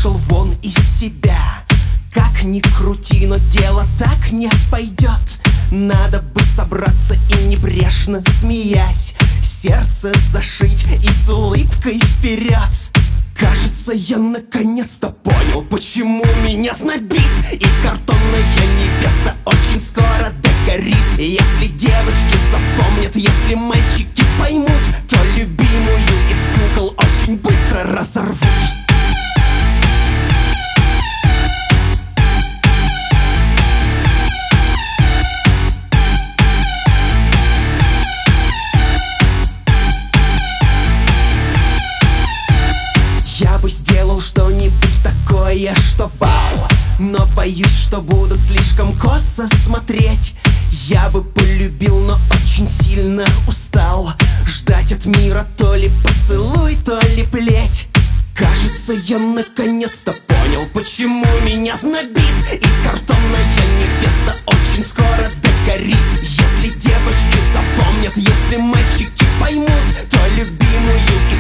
вышел вон из себя. Как ни крути, но дело так не пойдет. Надо бы собраться и небрежно, смеясь, сердце зашить и с улыбкой вперед. Кажется, я наконец-то понял, почему меня знобит. И картонная невеста очень скоро догорит. Если девочки запомнят, если мальчики поймут, то любимую из кукол очень быстро разорвут. Я бы сделал что-нибудь такое, что вау, но боюсь, что будут слишком косо смотреть. Я бы полюбил, но очень сильно устал ждать от мира то ли поцелуй, то ли плеть. Кажется, я наконец-то понял, почему меня знобит. И картонная невеста очень скоро догорит. Если девочки запомнят, если мальчики поймут, то любимую